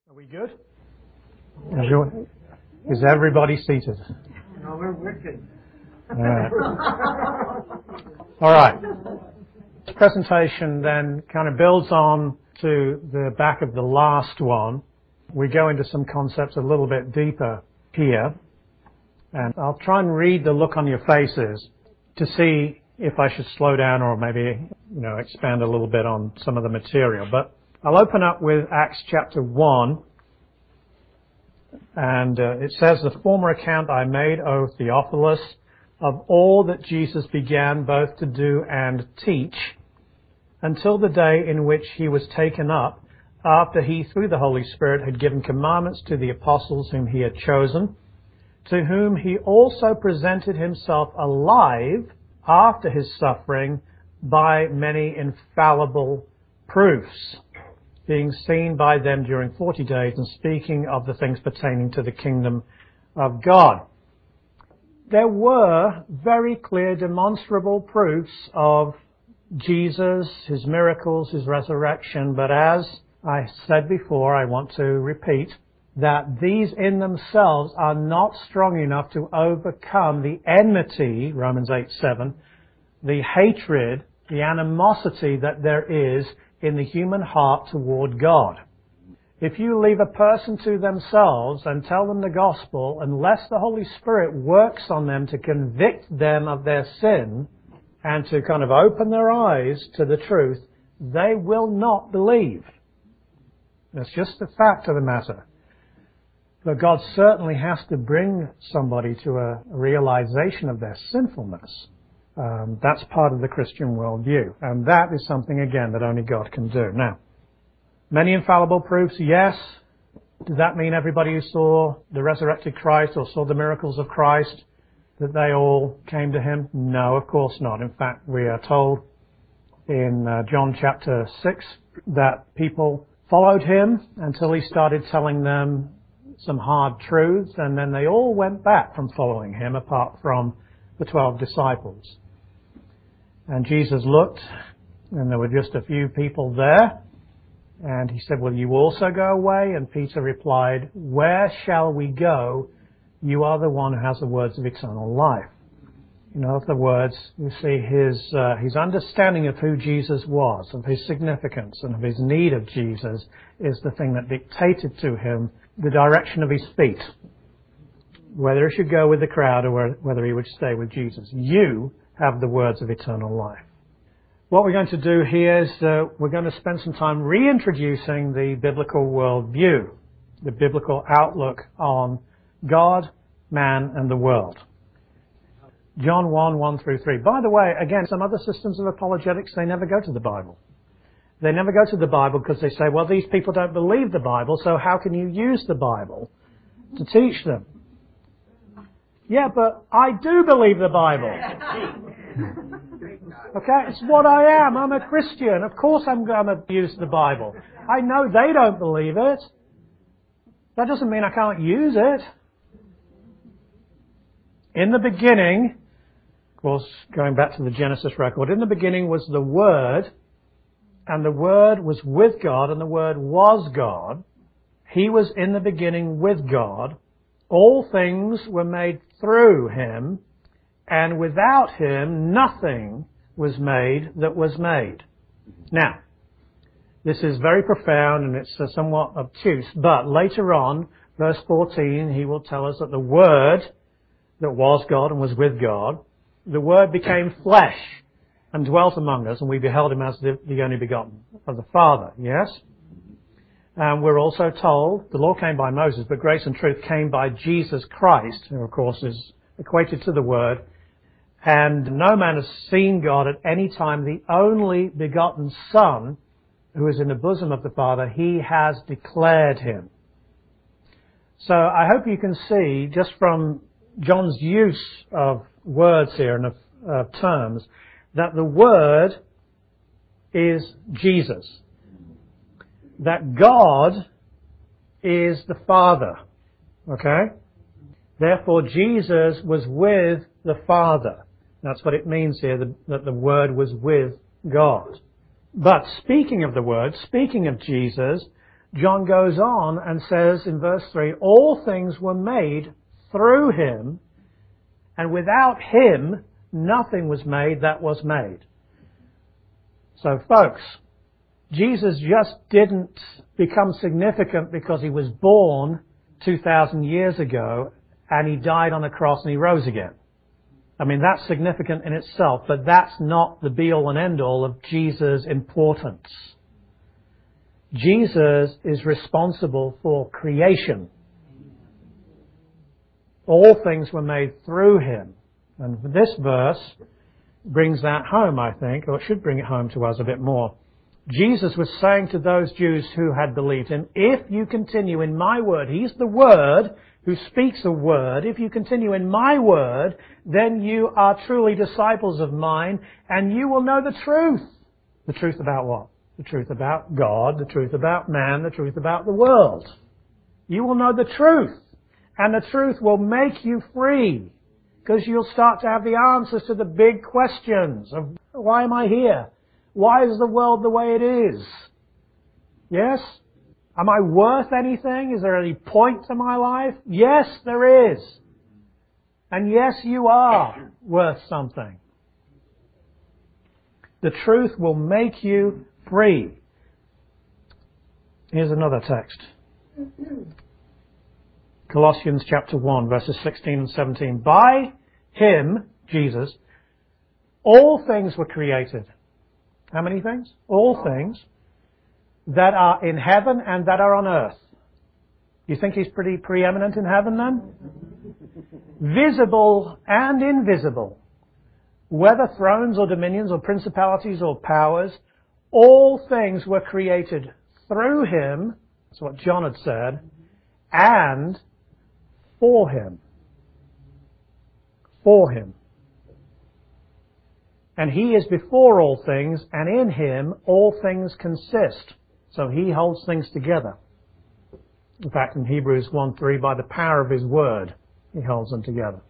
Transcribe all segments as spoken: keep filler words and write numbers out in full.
Are we good? Is, your, is everybody seated? No, we're wicked. All right. All right. This presentation then kind of builds on to the back of the last one. We go into some concepts a little bit deeper here. And I'll try and read the look on your faces to see if I should slow down or maybe, you know, expand a little bit on some of the material. But I'll open up with Acts chapter one. And uh, it says, "The former account I made, O Theophilus, of all that Jesus began both to do and teach, until the day in which he was taken up, after he, through the Holy Spirit, had given commandments to the apostles whom he had chosen, to whom he also presented himself alive after his suffering by many infallible proofs, being seen by them during forty days, and speaking of the things pertaining to the kingdom of God." There were very clear, demonstrable proofs of Jesus, his miracles, his resurrection, but as I said before, I want to repeat that these in themselves are not strong enough to overcome the enmity, Romans eight seven, the hatred, the animosity that there is in the human heart toward God. If you leave a person to themselves and tell them the gospel, unless the Holy Spirit works on them to convict them of their sin and to kind of open their eyes to the truth, they will not believe. That's just the fact of the matter. But God certainly has to bring somebody to a realization of their sinfulness. Um, that's part of the Christian worldview. And that is something, again, that only God can do. Now, many infallible proofs, yes. Does that mean everybody who saw the resurrected Christ or saw the miracles of Christ, that they all came to him? No, of course not. In fact, we are told in uh, John chapter six that people followed him until he started telling them some hard truths, and then they all went back from following him, apart from the twelve disciples. And Jesus looked, and there were just a few people there, and he said, "Will you also go away?" And Peter replied, "Where shall we go? You are the one who has the words of eternal life." In other words, you see his uh, his understanding of who Jesus was, of his significance, and of his need of Jesus is the thing that dictated to him the direction of his feet, whether he should go with the crowd or whether he would stay with Jesus. You have the words of eternal life. What we're going to do here is uh, we're going to spend some time reintroducing the biblical worldview, the biblical outlook on God, man, and the world. John one, one through three. By the way, again, some other systems of apologetics, they never go to the Bible. They never go to the Bible because they say, well, these people don't believe the Bible, so how can you use the Bible to teach them? Yeah, but I do believe the Bible. Okay, it's what I am. I'm a Christian. Of course I'm going to use the Bible. I know they don't believe it. That doesn't mean I can't use it. In the beginning, of course, going back to the Genesis record, in the beginning was the Word, and the Word was with God, and the Word was God. He was in the beginning with God. All things were made through him, and without him nothing was made that was made. Now, this is very profound and it's uh, somewhat obtuse, but later on, verse fourteen, he will tell us that the Word that was God and was with God, the Word became flesh and dwelt among us, and we beheld him as the, the only begotten of the Father. Yes? And we're also told, the law came by Moses, but grace and truth came by Jesus Christ, who of course is equated to the Word. And no man has seen God at any time. The only begotten Son, who is in the bosom of the Father, he has declared him. So I hope you can see, just from John's use of words here and of uh, terms, that the Word is Jesus. That God is the Father. Okay? Therefore, Jesus was with the Father. That's what it means here, that the Word was with God. But speaking of the Word, speaking of Jesus, John goes on and says in verse three, all things were made through him, and without him nothing was made that was made. So folks, Jesus just didn't become significant because he was born two thousand years ago and he died on a cross and he rose again. I mean, that's significant in itself, but that's not the be-all and end-all of Jesus' importance. Jesus is responsible for creation. All things were made through him. And this verse brings that home, I think, or it should bring it home to us a bit more. Jesus was saying to those Jews who had believed him, if you continue in my word, he's the word who speaks a word, if you continue in my word, then you are truly disciples of mine, and you will know the truth. The truth about what? The truth about God, the truth about man, the truth about the world. You will know the truth, and the truth will make you free, because you'll start to have the answers to the big questions of, why am I here? Why is the world the way it is? Yes? Am I worth anything? Is there any point to my life? Yes, there is. And yes, you are worth something. The truth will make you free. Here's another text. Colossians chapter one, verses sixteen and seventeen. By him, Jesus, all things were created. How many things? All things that are in heaven and that are on earth. You think he's pretty preeminent in heaven then? Visible and invisible. Whether thrones or dominions or principalities or powers, all things were created through him, that's what John had said, and for him. For him. And he is before all things, and in him all things consist. So he holds things together. In fact, in Hebrews one three, by the power of his word, he holds them together.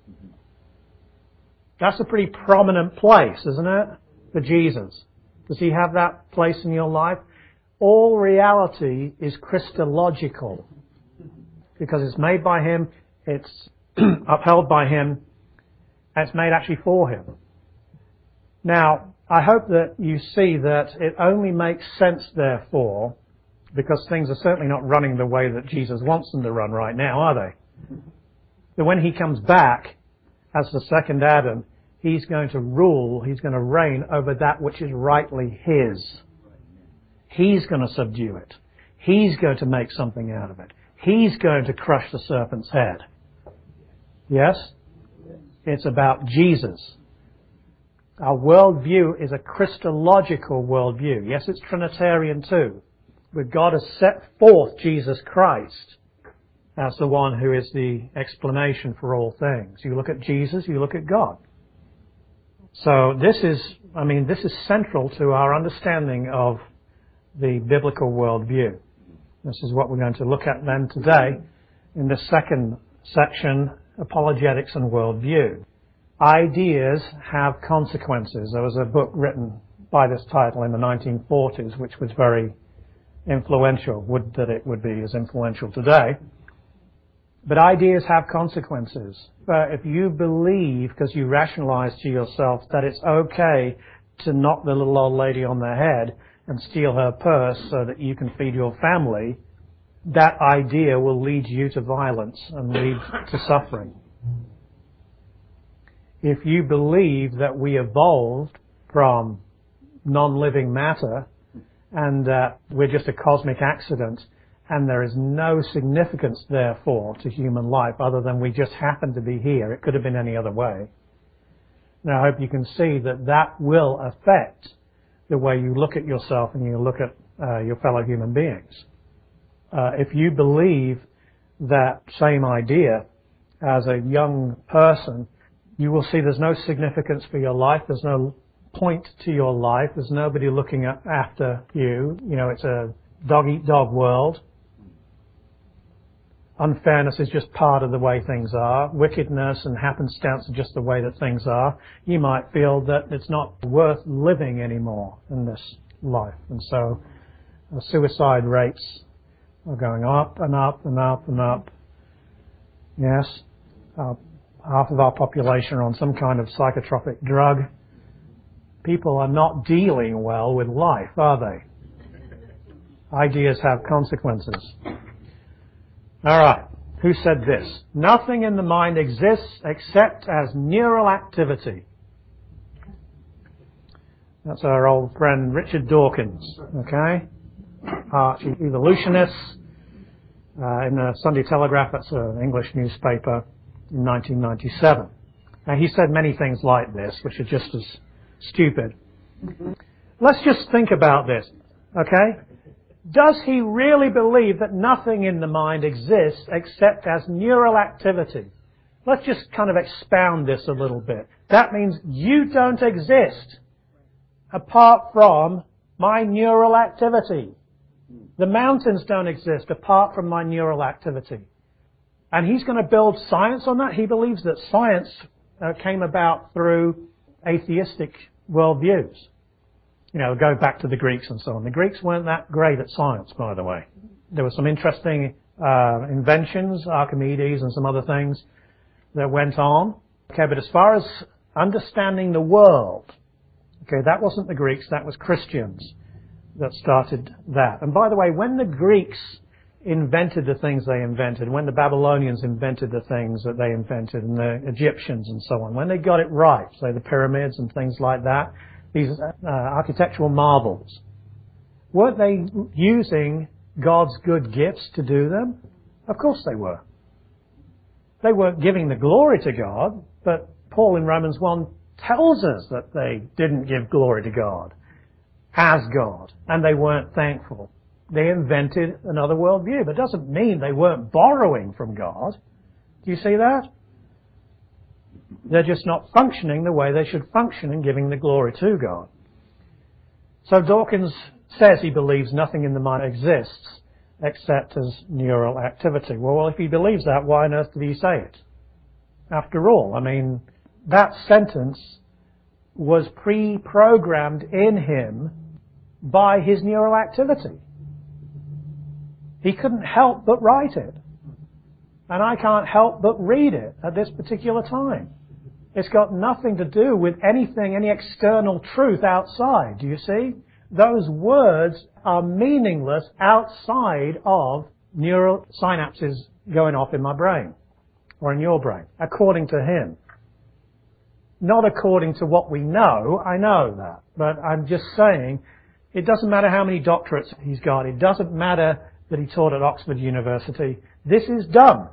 That's a pretty prominent place, isn't it, for Jesus? Does he have that place in your life? All reality is Christological, because it's made by him, it's upheld by him, and it's made actually for him. Now, I hope that you see that it only makes sense, therefore, because things are certainly not running the way that Jesus wants them to run right now, are they? That when he comes back as the second Adam, he's going to rule, he's going to reign over that which is rightly his. He's going to subdue it. He's going to make something out of it. He's going to crush the serpent's head. Yes? It's about Jesus. Our worldview is a Christological worldview. Yes, it's Trinitarian too. But God has set forth Jesus Christ as the one who is the explanation for all things. You look at Jesus, you look at God. So this is, I mean, this is central to our understanding of the biblical worldview. This is what we're going to look at then today in the second section, Apologetics and Worldview. Ideas have consequences. There was a book written by this title in the nineteen forties, which was very influential. Would that it would be as influential today. But ideas have consequences. But if you believe, because you rationalize to yourself, that it's okay to knock the little old lady on the head and steal her purse so that you can feed your family, that idea will lead you to violence and lead to suffering. If you believe that we evolved from non-living matter and that we're just a cosmic accident and there is no significance, therefore, to human life other than we just happen to be here, it could have been any other way. Now, I hope you can see that that will affect the way you look at yourself and you look at uh, your fellow human beings. Uh, if you believe that same idea as a young person, you will see there's no significance for your life. There's no point to your life. There's nobody looking after you. You know, it's a dog-eat-dog world. Unfairness is just part of the way things are. Wickedness and happenstance are just the way that things are. You might feel that it's not worth living anymore in this life. And so uh, suicide rates are going up and up and up and up. Yes, uh, half of our population are on some kind of psychotropic drug. People are not dealing well with life, are they? Ideas have consequences. All right. Who said this? Nothing in the mind exists except as neural activity. That's our old friend Richard Dawkins, okay? Arch evolutionist uh, in the Sunday Telegraph, that's an English newspaper, in nineteen ninety-seven. Now, he said many things like this, which are just as stupid. Let's just think about this, okay? Does he really believe that nothing in the mind exists except as neural activity? Let's just kind of expound this a little bit. That means you don't exist apart from my neural activity. The mountains don't exist apart from my neural activity. And he's going to build science on that. He believes that science uh, came about through atheistic worldviews. You know, go back to the Greeks and so on. The Greeks weren't that great at science, by the way. There were some interesting uh, inventions, Archimedes and some other things that went on. Okay, but as far as understanding the world, okay, that wasn't the Greeks, that was Christians that started that. And by the way, when the Greeks invented the things they invented, when the Babylonians invented the things that they invented, and the Egyptians and so on, when they got it right, say the pyramids and things like that, these uh, architectural marvels, weren't they using God's good gifts to do them? Of course they were. They weren't giving the glory to God, but Paul in Romans one tells us that they didn't give glory to God as God, and they weren't thankful. They invented another worldview, but it doesn't mean they weren't borrowing from God. Do you see that? They're just not functioning the way they should function in giving the glory to God. So Dawkins says he believes nothing in the mind exists except as neural activity. Well, if he believes that, why on earth did he say it? After all, I mean, that sentence was pre-programmed in him by his neural activity. He couldn't help but write it. And I can't help but read it at this particular time. It's got nothing to do with anything, any external truth outside. Do you see? Those words are meaningless outside of neural synapses going off in my brain or in your brain, according to him. Not according to what we know. I know that. But I'm just saying, it doesn't matter how many doctorates he's got. It doesn't matter that he taught at Oxford University. This is dumb.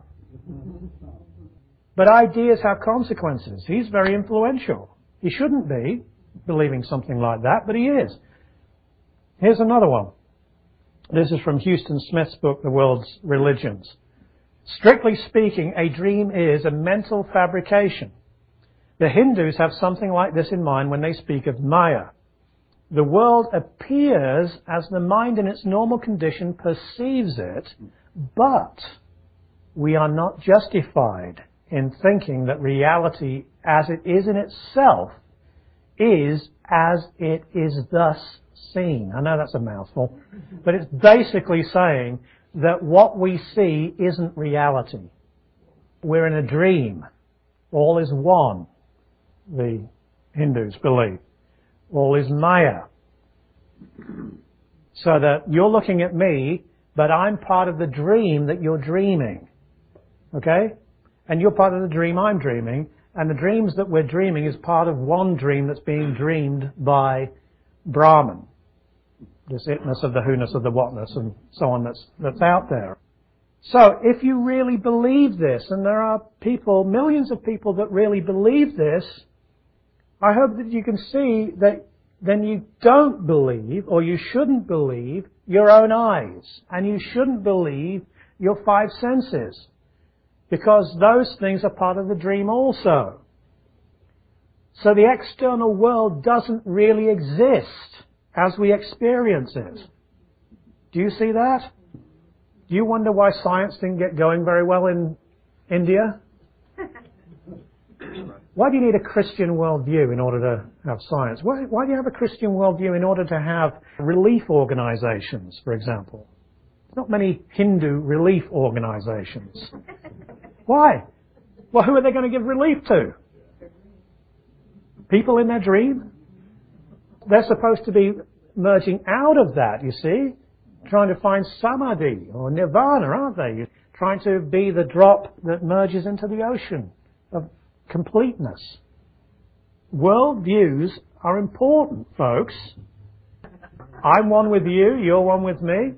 But ideas have consequences. He's very influential. He shouldn't be believing something like that, but he is. Here's another one. This is from Houston Smith's book, The World's Religions. Strictly speaking, a dream is a mental fabrication. The Hindus have something like this in mind when they speak of Maya. The world appears as the mind in its normal condition perceives it, but we are not justified in thinking that reality as it is in itself is as it is thus seen. I know that's a mouthful, but it's basically saying that what we see isn't reality. We're in a dream. All is one, the Hindus believe. All is Maya. So that you're looking at me, but I'm part of the dream that you're dreaming. Okay? And you're part of the dream I'm dreaming, and the dreams that we're dreaming is part of one dream that's being dreamed by Brahman. This itness of the who-ness of the what-ness and so on that's, that's out there. So if you really believe this, and there are people, millions of people that really believe this, I hope that you can see that then you don't believe, or you shouldn't believe, your own eyes. And you shouldn't believe your five senses. Because those things are part of the dream also. So the external world doesn't really exist as we experience it. Do you see that? Do you wonder why science didn't get going very well in India? Why do you need a Christian worldview in order to have science? Why, why do you have a Christian worldview in order to have relief organizations, for example? Not many Hindu relief organizations. Why? Well, who are they going to give relief to? People in their dream? They're supposed to be merging out of that, you see, trying to find samadhi or nirvana, aren't they? Trying to be the drop that merges into the ocean of completeness. Worldviews are important, folks. I'm one with you, you're one with me.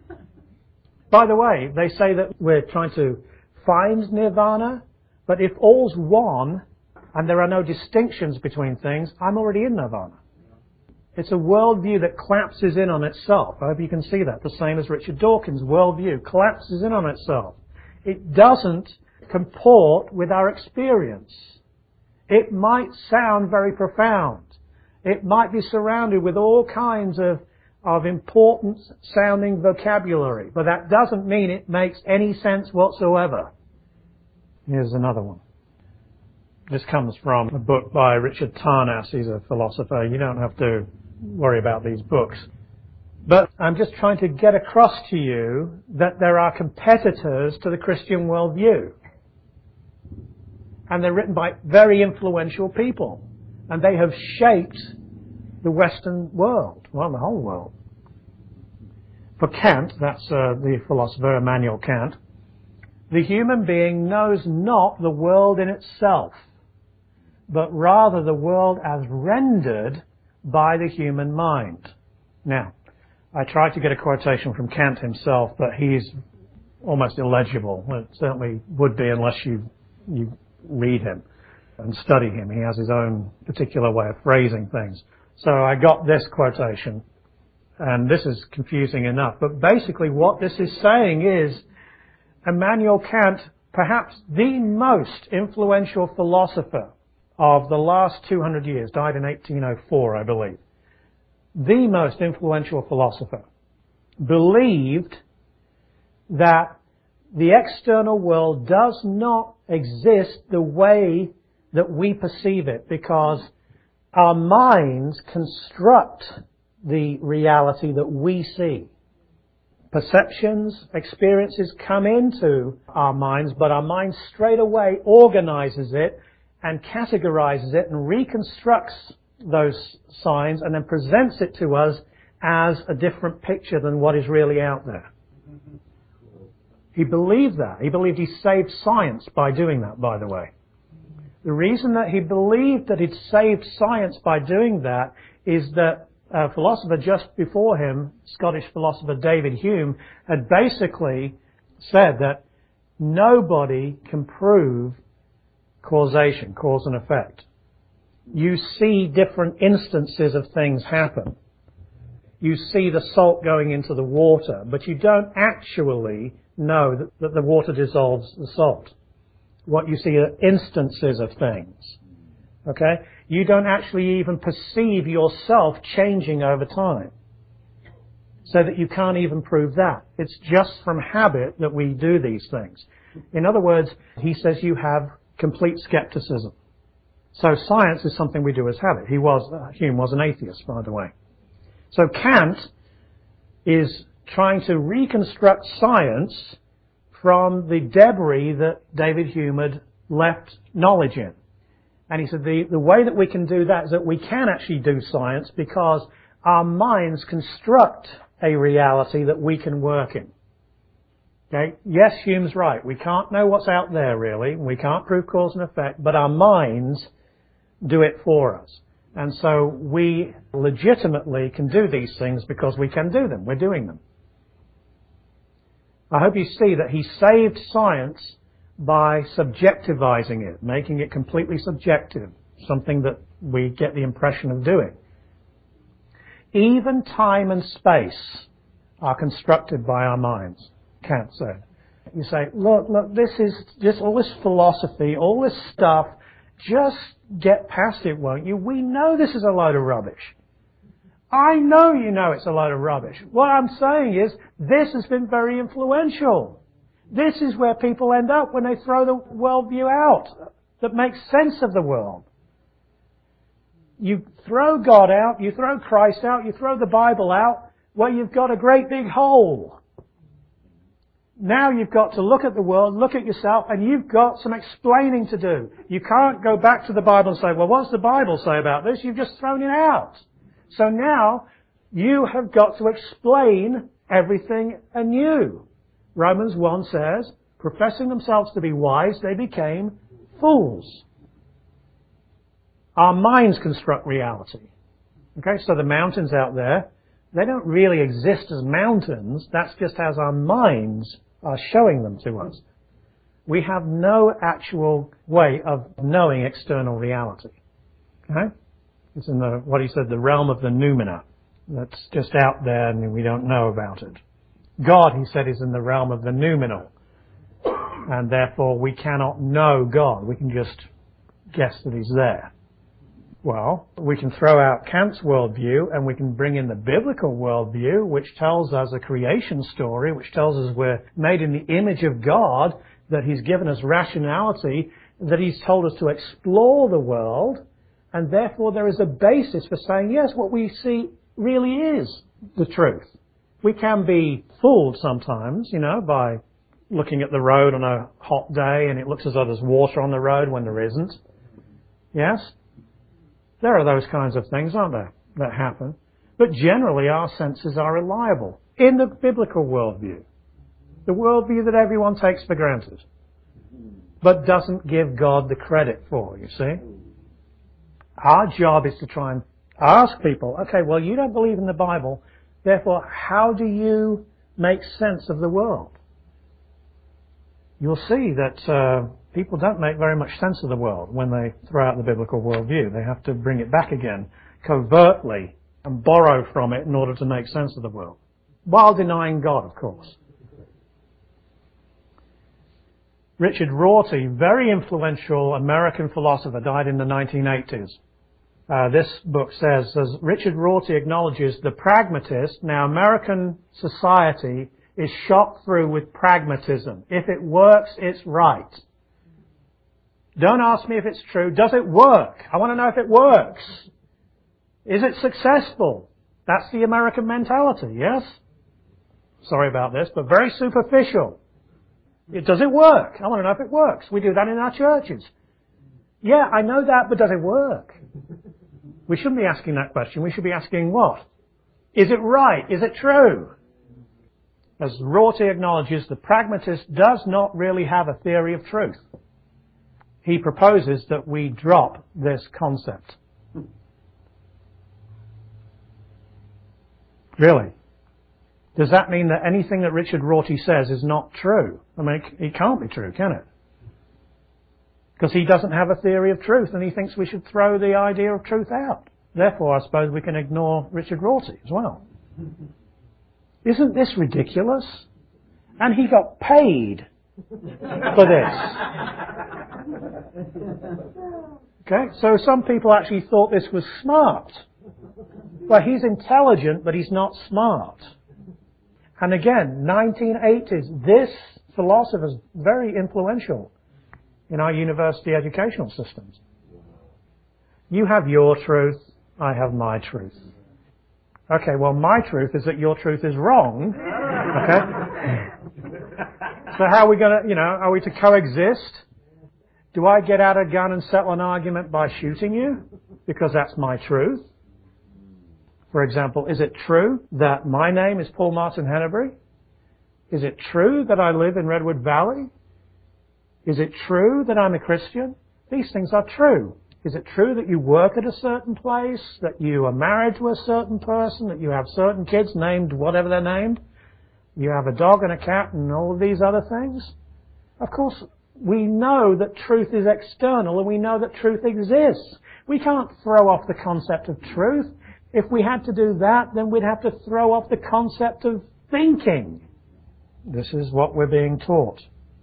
By the way, they say that we're trying to find nirvana, but if all's one and there are no distinctions between things, I'm already in nirvana. It's a worldview that collapses in on itself. I hope you can see that. The same as Richard Dawkins' worldview collapses in on itself. It doesn't comport with our experience. It might sound very profound. It might be surrounded with all kinds of, of important sounding vocabulary, but that doesn't mean it makes any sense whatsoever. Here's another one. This comes from a book by Richard Tarnas. He's a philosopher. You don't have to worry about these books. But I'm just trying to get across to you that there are competitors to the Christian worldview. And they're written by very influential people. And they have shaped the Western world, well, the whole world. For Kant, that's uh, the philosopher Immanuel Kant, the human being knows not the world in itself, but rather the world as rendered by the human mind. Now, I tried to get a quotation from Kant himself, but he's almost illegible. Well, it certainly would be unless you, you read him and study him. He has his own particular way of phrasing things. So I got this quotation, and this is confusing enough. But basically what this is saying is Immanuel Kant, perhaps the most influential philosopher of the last two hundred years, died in eighteen oh four, I believe, the most influential philosopher, believed that the external world does not exist the way that we perceive it, because our minds construct the reality that we see. Perceptions, experiences come into our minds, but our mind straight away organizes it and categorizes it and reconstructs those signs and then presents it to us as a different picture than what is really out there. He believed that. He believed he saved science by doing that, by the way. The reason that he believed that he'd saved science by doing that is that a philosopher just before him, Scottish philosopher David Hume, had basically said that nobody can prove causation, cause and effect. You see different instances of things happen. You see the salt going into the water, but you don't actually know that, that the water dissolves the salt. What you see are instances of things. Okay? You don't actually even perceive yourself changing over time. So that you can't even prove that. It's just from habit that we do these things. In other words, he says you have complete skepticism. So science is something we do as habit. He was, uh, Hume was an atheist, by the way. So Kant is trying to reconstruct science from the debris that David Hume had left knowledge in. And he said the, the way that we can do that is that we can actually do science because our minds construct a reality that we can work in. Okay? Yes, Hume's right. We can't know what's out there, really. We can't prove cause and effect, but our minds do it for us. And so we legitimately can do these things because we can do them. We're doing them. I hope you see that he saved science by subjectivizing it, making it completely subjective, something that we get the impression of doing. Even time and space are constructed by our minds, Kant said. You say, look, look, this is just all this philosophy, all this stuff, just get past it, won't you? We know this is a load of rubbish. I know you know it's a load of rubbish. What I'm saying is, this has been very influential. This is where people end up when they throw the worldview out that makes sense of the world. You throw God out, you throw Christ out, you throw the Bible out, well, you've got a great big hole. Now you've got to look at the world, look at yourself, and you've got some explaining to do. You can't go back to the Bible and say, well, what's the Bible say about this? You've just thrown it out. So now you have got to explain everything anew. Romans one says, professing themselves to be wise, they became fools. Our minds construct reality. Okay, so the mountains out there, they don't really exist as mountains. That's just as our minds are showing them to us. We have no actual way of knowing external reality. Okay? It's in the, what he said, the realm of the noumena. That's just out there and we don't know about it. God, he said, is in the realm of the noumenal. And therefore we cannot know God. We can just guess that he's there. Well, we can throw out Kant's worldview and we can bring in the biblical worldview, which tells us a creation story, which tells us we're made in the image of God, that he's given us rationality, that he's told us to explore the world, and therefore there is a basis for saying, yes, what we see really is the truth. We can be fooled sometimes, you know, by looking at the road on a hot day and it looks as though there's water on the road when there isn't. Yes? There are those kinds of things, aren't there, that happen. But generally our senses are reliable in the biblical worldview. The worldview that everyone takes for granted, but doesn't give God the credit for, you see. Our job is to try and ask people, okay, well, you don't believe in the Bible, therefore, how do you make sense of the world? You'll see that uh, people don't make very much sense of the world when they throw out the biblical worldview. They have to bring it back again covertly and borrow from it in order to make sense of the world, while denying God, of course. Richard Rorty, very influential American philosopher, died in the nineteen eighties. Uh, this book says, as Richard Rorty acknowledges, the pragmatist, now American society is shot through with pragmatism. If it works, it's right. Don't ask me if it's true. Does it work? I want to know if it works. Is it successful? That's the American mentality, yes? Sorry about this, but very superficial. It, does it work? I want to know if it works. We do that in our churches. Yeah, I know that, but does it work? We shouldn't be asking that question. We should be asking what? Is it right? Is it true? As Rorty acknowledges, the pragmatist does not really have a theory of truth. He proposes that we drop this concept. Really? Does that mean that anything that Richard Rorty says is not true? I mean, it can't be true, can it? Because he doesn't have a theory of truth and he thinks we should throw the idea of truth out. Therefore, I suppose we can ignore Richard Rorty as well. Isn't this ridiculous? And he got paid for this. Okay, so some people actually thought this was smart. Well, he's intelligent, but he's not smart. And again, nineteen eighties, this philosopher is very influential in our university educational systems. You have your truth, I have my truth. Okay, well, my truth is that your truth is wrong. Okay? So how are we going to, you know, are we to coexist? Do I get out a gun and settle an argument by shooting you? Because that's my truth. For example, is it true that my name is Paul Martin Henneberry? Is it true that I live in Redwood Valley? Is it true that I'm a Christian? These things are true. Is it true that you work at a certain place, that you are married to a certain person, that you have certain kids named whatever they're named? You have a dog and a cat and all of these other things? Of course, we know that truth is external and we know that truth exists. We can't throw off the concept of truth. If we had to do that, then we'd have to throw off the concept of thinking. This is what we're being taught.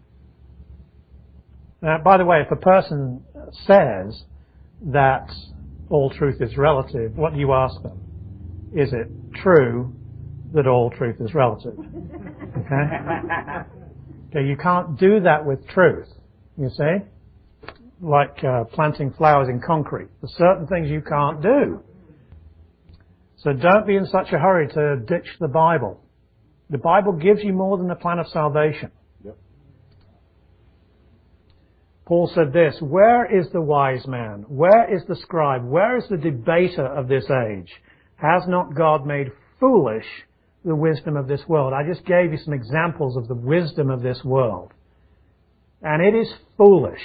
Now, by the way, if a person says that all truth is relative, what do you ask them? Is it true that all truth is relative? Okay? Okay, you can't do that with truth, you see? Like uh, planting flowers in concrete. There's certain things you can't do. So don't be in such a hurry to ditch the Bible. The Bible gives you more than the plan of salvation. Yep. Paul said this, where is the wise man? Where is the scribe? Where is the debater of this age? Has not God made foolish the wisdom of this world? I just gave you some examples of the wisdom of this world. And it is foolish.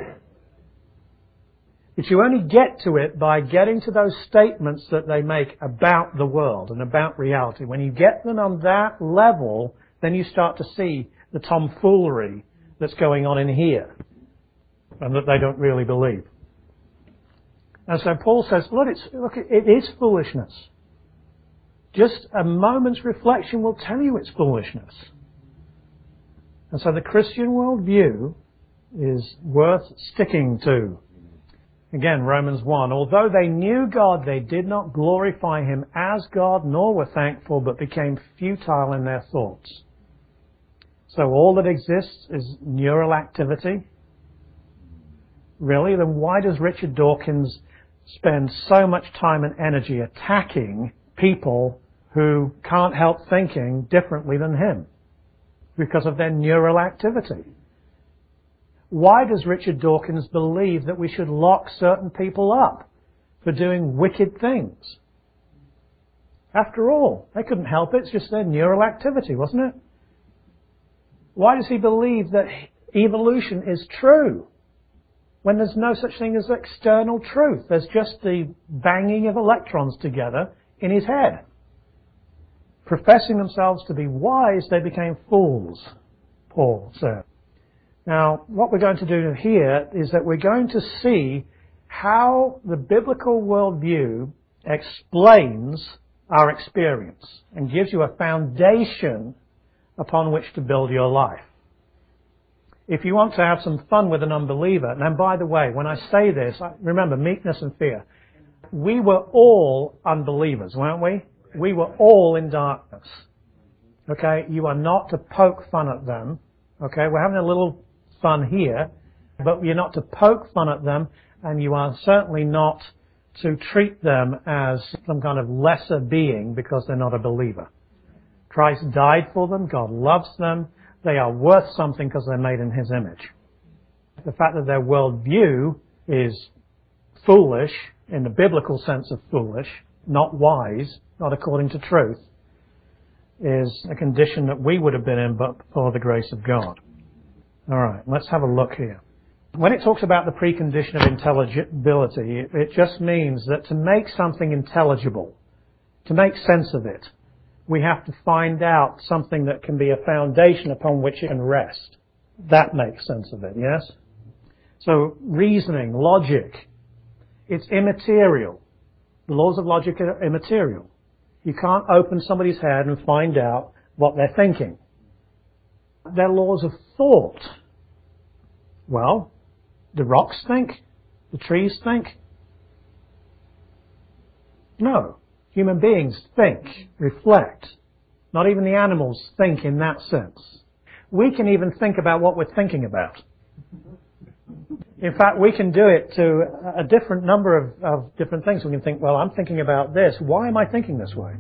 But you only get to it by getting to those statements that they make about the world and about reality. When you get them on that level, then you start to see the tomfoolery that's going on in here and that they don't really believe. And so Paul says, look, it's, look, it is foolishness. Just a moment's reflection will tell you it's foolishness. And so the Christian worldview is worth sticking to. Again, Romans one, although they knew God, they did not glorify Him as God, nor were thankful, but became futile in their thoughts. So all that exists is neural activity. Really? Then why does Richard Dawkins spend so much time and energy attacking people who can't help thinking differently than him? Because of their neural activity. Why does Richard Dawkins believe that we should lock certain people up for doing wicked things? After all, they couldn't help it. It's just their neural activity, wasn't it? Why does he believe that evolution is true when there's no such thing as external truth? There's just the banging of electrons together in his head. Professing themselves to be wise, they became fools, Paul said. Now, what we're going to do here is that we're going to see how the biblical worldview explains our experience and gives you a foundation upon which to build your life. If you want to have some fun with an unbeliever, and by the way, when I say this, remember meekness and fear. We were all unbelievers, weren't we? We were all in darkness. Okay? You are not to poke fun at them. Okay? We're having a little fun here, but you're not to poke fun at them, and you are certainly not to treat them as some kind of lesser being because they're not a believer. Christ died for them. God loves them. They are worth something because they're made in His image. The fact that their worldview is foolish, in the biblical sense of foolish, not wise, not according to truth, is a condition that we would have been in but for the grace of God. All right, let's have a look here. When it talks about the precondition of intelligibility, it, it just means that to make something intelligible, to make sense of it, we have to find out something that can be a foundation upon which it can rest. That makes sense of it, yes? So reasoning, logic, it's immaterial. The laws of logic are immaterial. You can't open somebody's head and find out what they're thinking. They're laws of thought. Well, the rocks think? The trees think? No. Human beings think, reflect. Not even the animals think in that sense. We can even think about what we're thinking about. In fact, we can do it to a different number of, of different things. We can think, well, I'm thinking about this. Why am I thinking this way?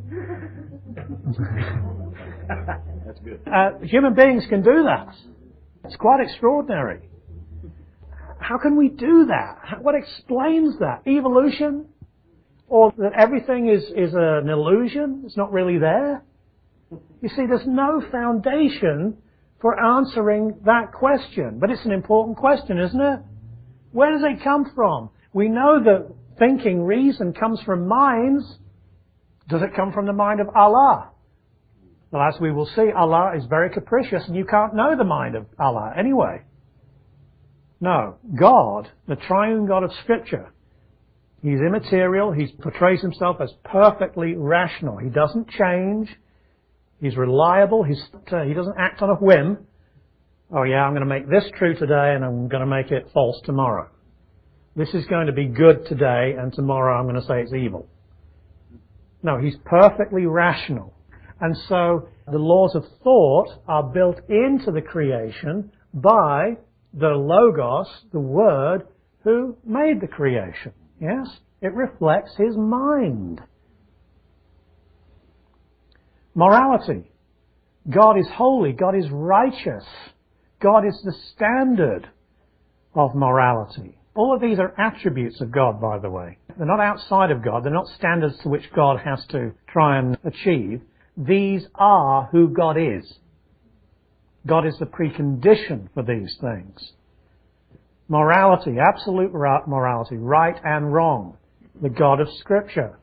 That's good. Uh, human beings can do that. It's quite extraordinary. How can we do that? What explains that? Evolution? Or that everything is, is an illusion? It's not really there? You see, there's no foundation for answering that question. But it's an important question, isn't it? Where does it come from? We know that thinking, reason comes from minds. Does it come from the mind of Allah? Well, as we will see, Allah is very capricious and you can't know the mind of Allah anyway. No. God, the triune God of Scripture, He's immaterial. He portrays Himself as perfectly rational. He doesn't change. He's reliable. He's, uh, he doesn't act on a whim. Oh yeah, I'm going to make this true today and I'm going to make it false tomorrow. This is going to be good today and tomorrow I'm going to say it's evil. No, He's perfectly rational. And so the laws of thought are built into the creation by the Logos, the Word, who made the creation. Yes? It reflects His mind. Morality. God is holy. God is righteous. God is the standard of morality. All of these are attributes of God, by the way. They're not outside of God. They're not standards to which God has to try and achieve. These are who God is. God is the precondition for these things. Morality, absolute morality, right and wrong. The God of Scripture.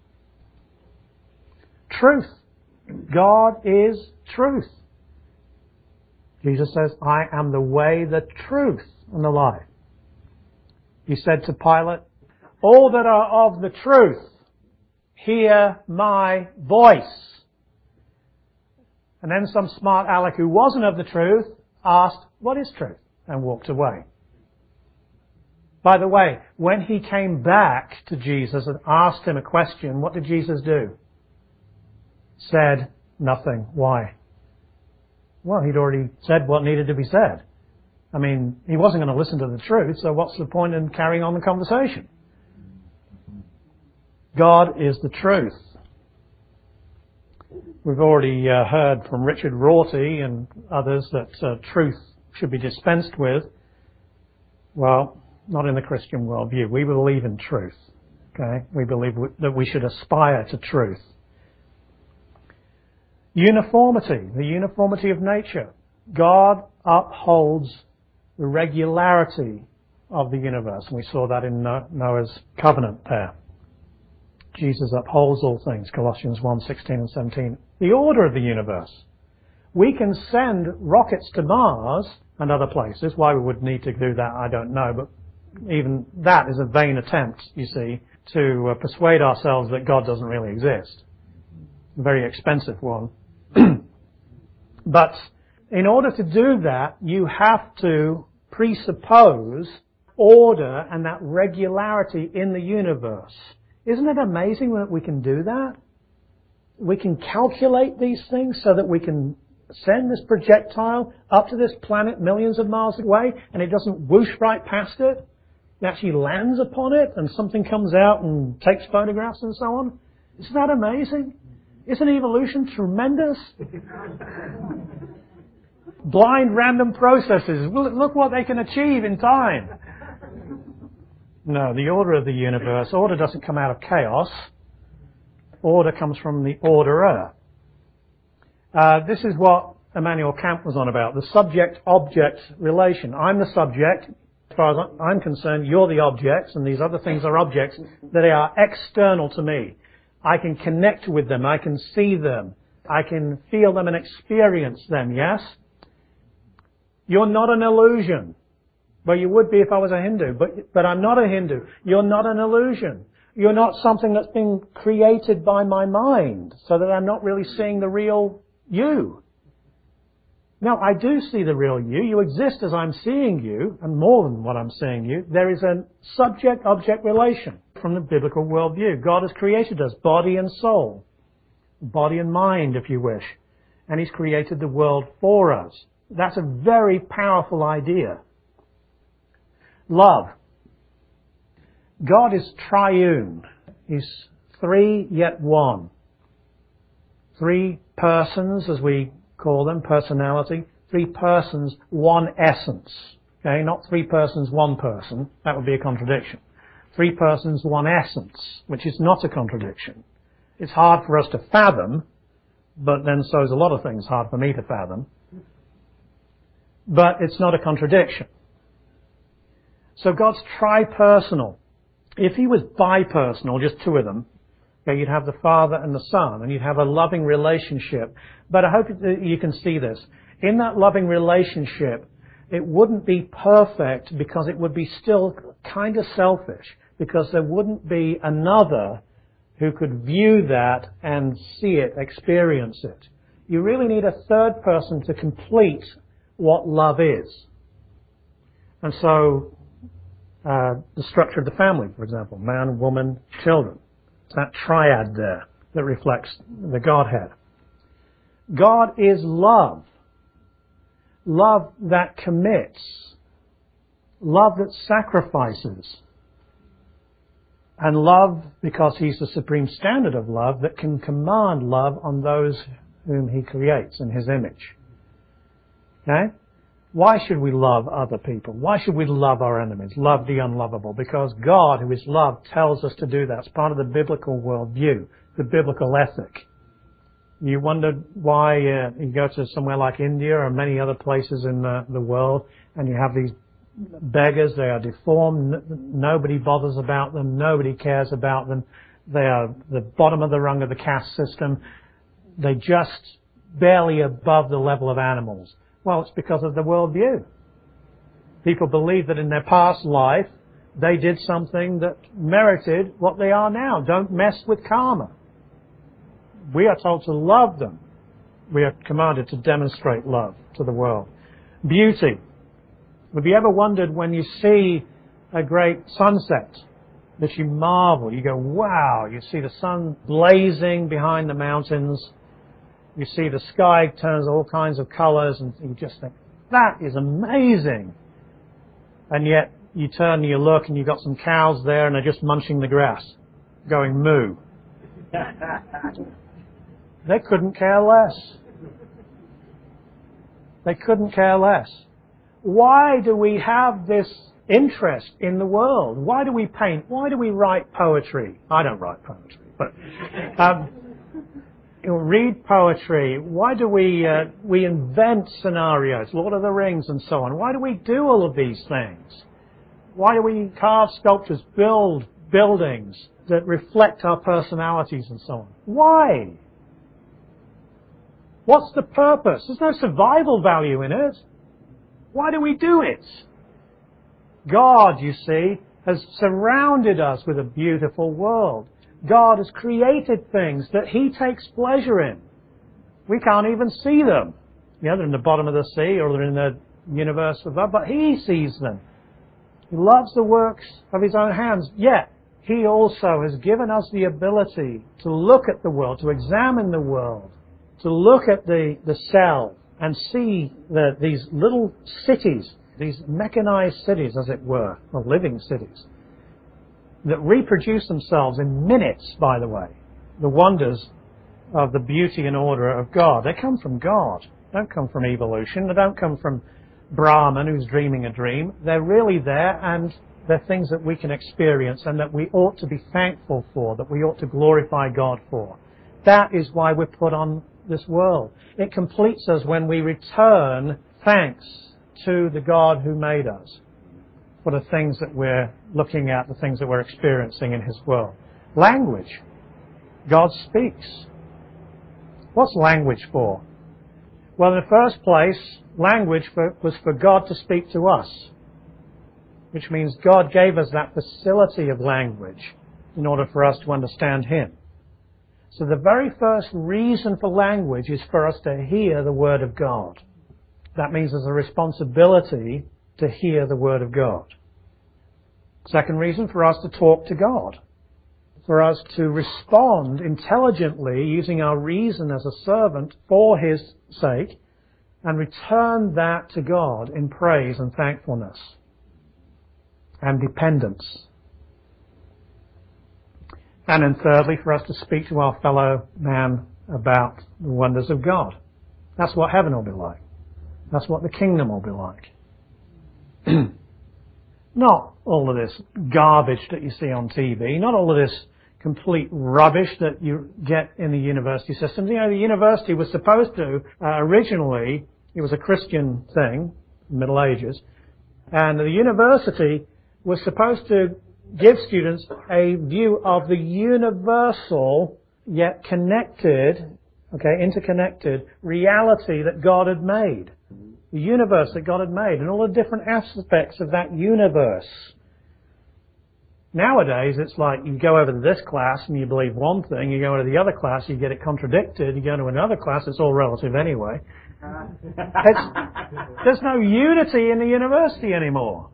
Truth. God is truth. Jesus says, I am the way, the truth, and the life. He said to Pilate, all that are of the truth, hear my voice. And then some smart aleck who wasn't of the truth asked, what is truth? And walked away. By the way, when he came back to Jesus and asked him a question, what did Jesus do? Said nothing. Why? Well, he'd already said what needed to be said. I mean, he wasn't going to listen to the truth, so what's the point in carrying on the conversation? God is the truth. We've already uh, heard from Richard Rorty and others that uh, truth should be dispensed with. Well, not in the Christian worldview. We believe in truth. Okay? We believe w- that we should aspire to truth. Uniformity, the uniformity of nature. God upholds the regularity of the universe. And we saw that in Noah's covenant there. Jesus upholds all things, Colossians one, sixteen and seventeen. The order of the universe. We can send rockets to Mars and other places. Why we would need to do that, I don't know. But even that is a vain attempt, you see, to uh, persuade ourselves that God doesn't really exist. A very expensive one. But in order to do that, you have to presuppose order and that regularity in the universe. Isn't it amazing that we can do that? We can calculate these things so that we can send this projectile up to this planet millions of miles away and it doesn't whoosh right past it. It actually lands upon it and something comes out and takes photographs and so on. Isn't that amazing? Isn't evolution tremendous? Blind random processes. Look what they can achieve in time. No, the order of the universe. Order doesn't come out of chaos. Order comes from the orderer. Uh, this is what Immanuel Kant was on about. The subject-object relation. I'm the subject. As far as I'm concerned, you're the objects, and these other things are objects that are external to me. I can connect with them. I can see them. I can feel them and experience them, yes? You're not an illusion. Well, you would be if I was a Hindu, but, but I'm not a Hindu. You're not an illusion. You're not something that's been created by my mind, so that I'm not really seeing the real you. No, I do see the real you. You exist as I'm seeing you, and more than what I'm seeing you. There is a subject-object relation from the biblical worldview. God has created us, body and soul, body and mind, if you wish, and He's created the world for us. That's a very powerful idea. Love. God is triune. He's three yet one. Three persons, as we call them, personality. Three persons, one essence. Okay, not three persons, one person. That would be a contradiction. Three persons, one essence, which is not a contradiction. It's hard for us to fathom, but then so is a lot of things hard for me to fathom. But it's not a contradiction. So God's tri-personal. If He was bi-personal, just two of them, okay, you'd have the Father and the Son, and you'd have a loving relationship. But I hope you can see this. In that loving relationship, it wouldn't be perfect because it would be still kind of selfish, because there wouldn't be another who could view that and see it, experience it. You really need a third person to complete what love is. And so, uh, the structure of the family, for example, man, woman, children. It's that triad there that reflects the Godhead. God is love. Love that commits. Love that sacrifices. And love, because He's the supreme standard of love, that can command love on those whom He creates in His image. Okay? Why should we love other people? Why should we love our enemies? Love the unlovable? Because God, who is love, tells us to do that. It's part of the biblical worldview, the biblical ethic. You wonder why uh, you go to somewhere like India or many other places in the, the world and you have these beggars. They are deformed. N- nobody bothers about them. Nobody cares about them. They are the bottom of the rung of the caste system. They're just barely above the level of animals. Well, it's because of the worldview. People believe that in their past life they did something that merited what they are now. Don't mess with karma. We are told to love them. We are commanded to demonstrate love to the world. Beauty. Have you ever wondered when you see a great sunset that you marvel, you go, wow, you see the sun blazing behind the mountains, you see the sky turns all kinds of colors, and you just think, that is amazing. And yet you turn and you look and you've got some cows there and they're just munching the grass, going moo. They couldn't care less. They couldn't care less. Why do we have this interest in the world? Why do we paint? Why do we write poetry? I don't write poetry, but um, you know, read poetry. Why do we uh, we invent scenarios, Lord of the Rings and so on? Why do we do all of these things? Why do we carve sculptures, build buildings that reflect our personalities and so on? Why? What's the purpose? There's no survival value in it. Why do we do it? God, you see, has surrounded us with a beautiful world. God has created things that He takes pleasure in. We can't even see them. You know, they're in the bottom of the sea or they're in the universe above, but He sees them. He loves the works of His own hands, yet He also has given us the ability to look at the world, to examine the world, to look at the, the cell and see the, these little cities, these mechanized cities, as it were, or living cities, that reproduce themselves in minutes, by the way. The wonders of the beauty and order of God. They come from God. They don't come from evolution. They don't come from Brahman who's dreaming a dream. They're really there, and they're things that we can experience and that we ought to be thankful for, that we ought to glorify God for. That is why we're put on this world. It completes us when we return thanks to the God who made us for the things that we're looking at, the things that we're experiencing in His world. Language. God speaks. What's language for? Well, in the first place, language for, was for God to speak to us, which means God gave us that facility of language in order for us to understand Him. So the very first reason for language is for us to hear the Word of God. That means there's a responsibility to hear the Word of God. Second reason, for us to talk to God. For us to respond intelligently using our reason as a servant for His sake and return that to God in praise and thankfulness and dependence. And then thirdly, for us to speak to our fellow man about the wonders of God. That's what heaven will be like. That's what the kingdom will be like. Not all of this garbage that you see on T V, not all of this complete rubbish that you get in the university systems. You know, the university was supposed to, uh, originally, it was a Christian thing, Middle Ages, and the university was supposed to give students a view of the universal, yet connected, okay, interconnected reality that God had made. The universe that God had made and all the different aspects of that universe. Nowadays, it's like you go over to this class and you believe one thing, you go to the other class, you get it contradicted, you go to another class, it's all relative anyway. It's, there's no unity in the university anymore.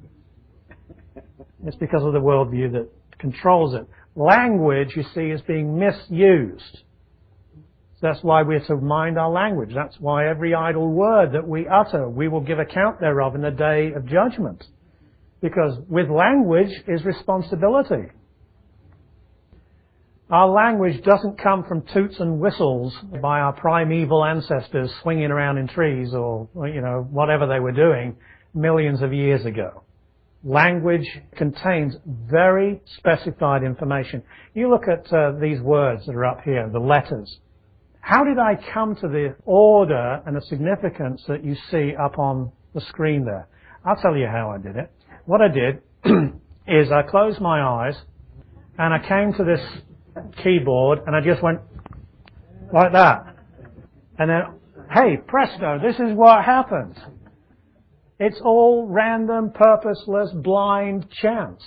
It's because of the worldview that controls it. Language, you see, is being misused. That's why we're to mind our language. That's why every idle word that we utter, we will give account thereof in the day of judgment. Because with language is responsibility. Our language doesn't come from toots and whistles by our primeval ancestors swinging around in trees or, you know, whatever they were doing millions of years ago. Language contains very specified information. You look at uh, these words that are up here, the letters. How did I come to the order and the significance that you see up on the screen there? I'll tell you how I did it. What I did is I closed my eyes and I came to this keyboard and I just went like that. And then, hey, presto, this is what happens. It's all random, purposeless, blind chance.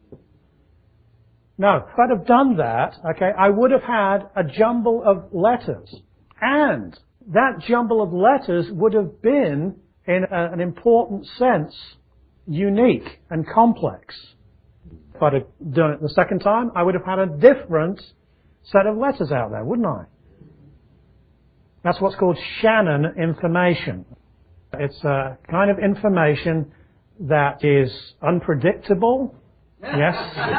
No, if I'd have done that, okay, I would have had a jumble of letters. And that jumble of letters would have been, in a, an important sense, unique and complex. If I'd have done it the second time, I would have had a different set of letters out there, wouldn't I? That's what's called Shannon information. It's a kind of information that is unpredictable. Yes.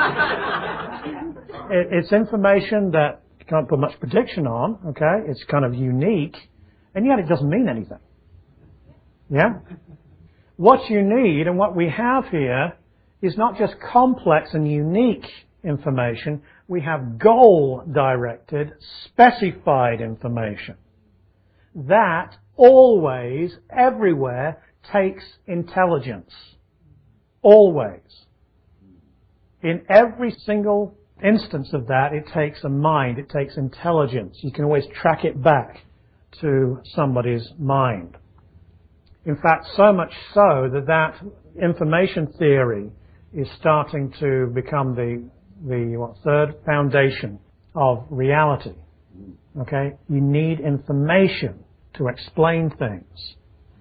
it, it's information that you can't put much prediction on, okay? It's kind of unique, and yet it doesn't mean anything. Yeah? What you need and what we have here is not just complex and unique information, we have goal-directed, specified information. That always, everywhere, takes intelligence. Always. In every single instance of that, it takes a mind, it takes intelligence. You can always track it back to somebody's mind. In fact, so much so that that information theory is starting to become the, the what, third foundation of reality. Okay? You need information to explain things.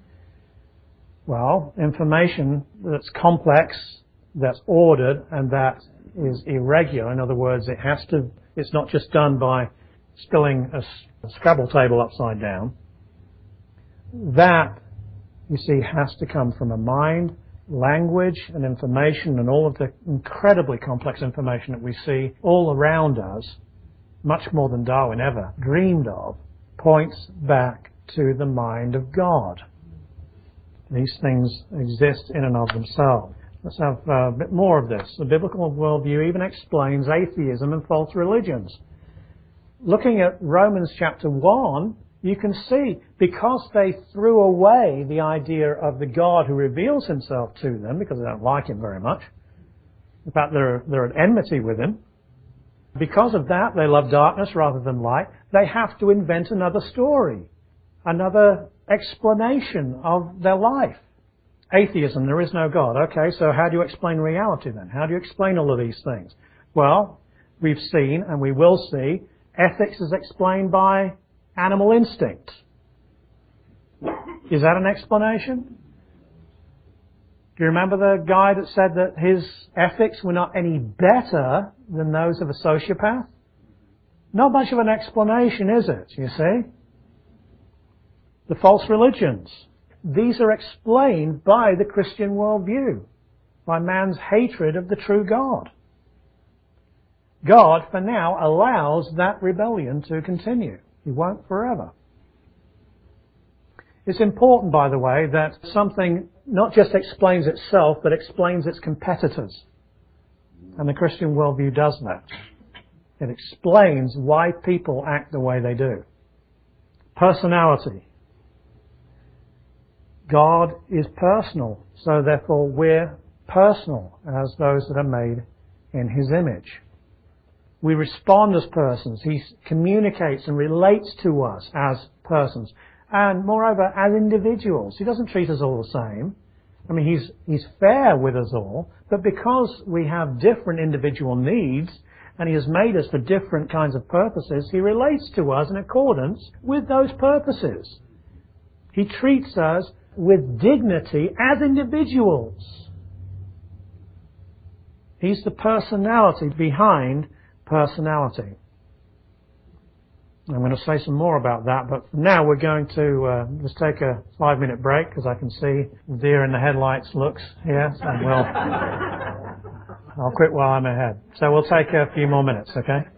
Well, information that's complex, that's ordered, and that is irregular. In other words, it has to, it's not just done by spilling a, a Scrabble table upside down. That, you see, has to come from a mind, language, and information, and all of the incredibly complex information that we see all around us, much more than Darwin ever dreamed of, points back to the mind of God. These things exist in and of themselves. Let's have a bit more of this. The biblical worldview even explains atheism and false religions. Looking at Romans chapter one, you can see, because they threw away the idea of the God who reveals himself to them, because they don't like him very much. In fact, they're, they're at enmity with him. Because of that, they love darkness rather than light. They have to invent another story, another explanation of their life. Atheism, there is no God. Okay, so how do you explain reality then? How do you explain all of these things? Well, we've seen, and we will see, ethics is explained by animal instinct. Is that an explanation? Do you remember the guy that said that his ethics were not any better than those of a sociopath? Not much of an explanation, is it, you see? The false religions. These are explained by the Christian worldview, by man's hatred of the true God. God, for now, allows that rebellion to continue. He won't forever. It's important, by the way, that something not just explains itself, but explains its competitors. And the Christian worldview does that. It explains why people act the way they do. Personality. God is personal, so therefore we're personal as those that are made in His image. We respond as persons. He communicates and relates to us as persons. And moreover, as individuals. He doesn't treat us all the same. I mean, He's, he's fair with us all, but because we have different individual needs, and He has made us for different kinds of purposes, He relates to us in accordance with those purposes. He treats us with dignity as individuals. He's the personality behind personality. I'm going to say some more about that, but for now we're going to uh, just take a five minute break because I can see deer in the headlights looks here, and we'll, I'll quit while I'm ahead. So we'll take a few more minutes, okay?